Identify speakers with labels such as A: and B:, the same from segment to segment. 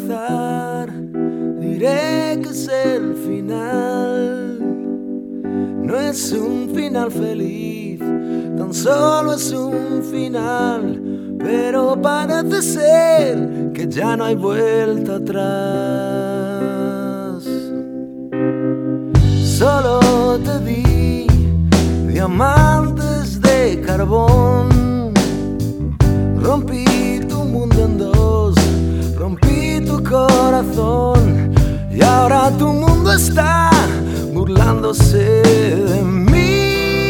A: empezar, diré que es el final. No es un final feliz, tan solo es un final, pero parece ser que ya no hay vuelta atrás. Solo te di diamantes de carbón, rompí tu mundo en dos, rompí tu corazón, y ahora tu mundo está burlándose de mí.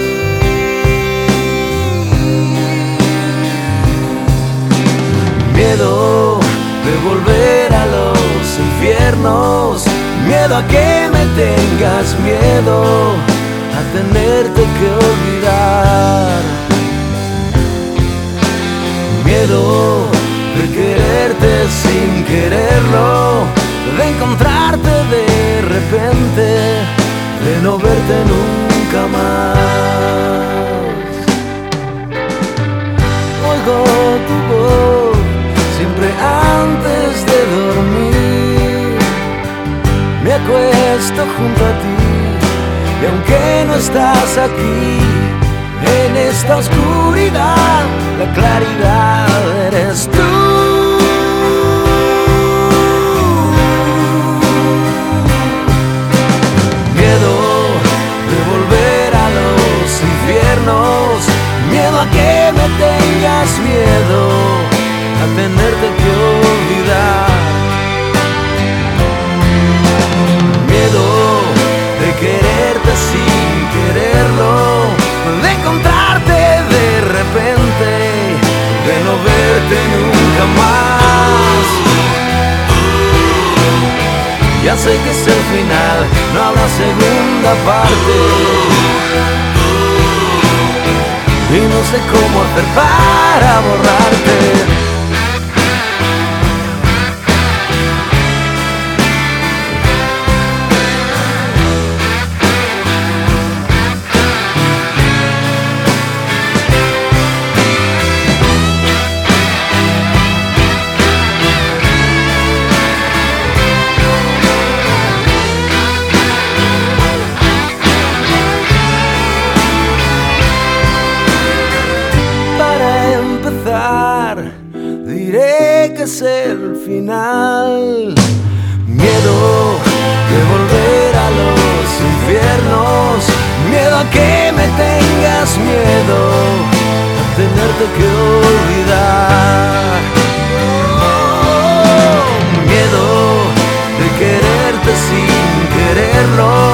A: Miedo de volver a los infiernos, miedo a que me tengas, miedo a tenerte que olvidar, miedo de quererte sin quererlo, de encontrarte de repente, de no verte nunca más. Oigo tu voz siempre antes de dormir, me acuesto junto a ti, y aunque no estás aquí, en esta oscuridad, la claridad eres tú. Miedo de volver a los infiernos, miedo a que me tengas, miedo a tenerte que olvidar, miedo de quererte sin quererlo, de encontrarte de repente, de no verte nunca más. Ya sé que es el final, no habrá segunda parte, y no sé cómo hacer para borrarte. Diré que es el final. Miedo de volver a los infiernos, miedo a que me tengas, miedo a tenerte que olvidar, miedo de quererte sin quererlo,